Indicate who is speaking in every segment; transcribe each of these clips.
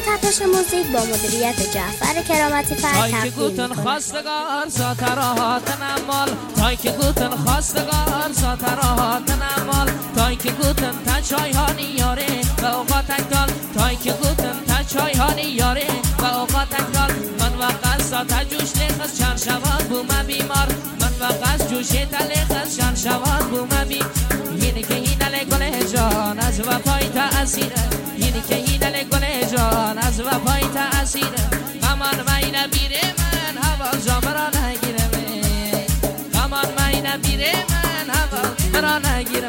Speaker 1: تپش موزیک با مدیریت جعفر کرامتی فر تقدیم
Speaker 2: گوتن خواستگار ساتراهات نمال تای که گوتن خواستگار ساتراهات نمال تای که گوتن تا چای هانی یاره و اوقات اکدال تای که گوتن تا چای هانی یاره و اوقات اکدال من وقت ساتا جوش لیخست چند شواد بوم بیمار من وقت جوشی تا لیخست چند شواد بوم بی اینی که هینل گل جان از وفای تا اسیره اینی که هینل گل جان از وفای تا اسیره قمان ماینه بیره من هوا جامرا نگیره قمان ماینه بیره من هوا جامرا نگیره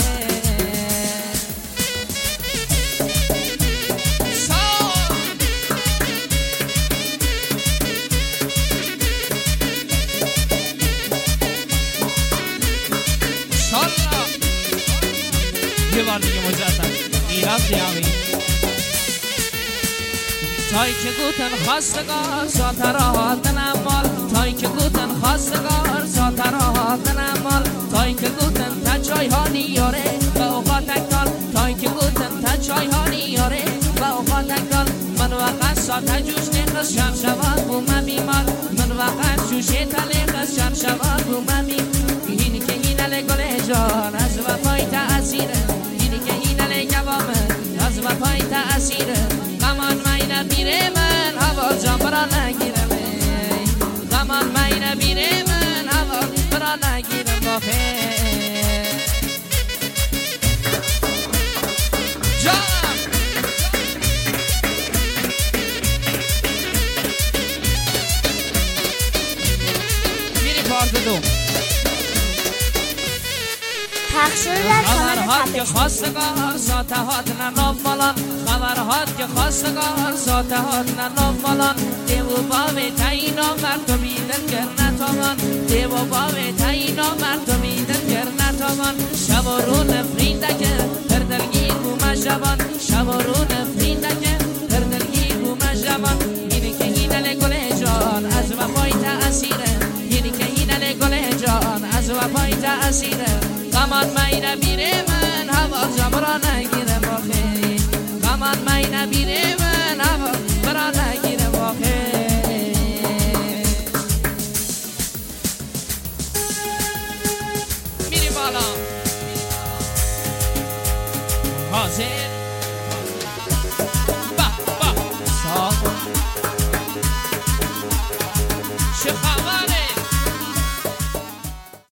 Speaker 2: یه بار دیگه مجدد ایران دیامی تای که گوتن خواستگار ساتراهات نمال تای که گوتن خواستگار ساتراهات نمال تای که گوتن تا چای هانی یاره و اوقات اکدال تای که گوتن تا چای هانی یاره و اوقات اکدال من وقت ساتا جوش نیخست شم شواد بوم بیمار من وقت جوشی تا لیخست شم شواد بوم بیمار اینی که هینل گل جان از وفای تا اسیره اینی که هینل گوامه از وفای تا اسیره قمان ماینه بیره من هوا جامرا نگیره قمان ماینه بیره من هوا جامرا نگیره جان میری پارت دو خبرهات که خواستگار ساتهات ننام مالان خبرهات که خواستگار ساتهات ننام مالان دیو باوی تایینا مرد میدن گر نتامان دیو باوی تایینا مرد میدن گر نتامان شب و رو نفرینده که هر دلگیر بوم جوان شب و رو نفرینده که هر دلگیر بوم جوان اینی که هینل گل جان از وفای تا اسیره اینی که هینل گل جان از وفای تا اسیره قمان ماینه بیره من هوا جامرا نگیره با خیلی قمان ماینه بیره من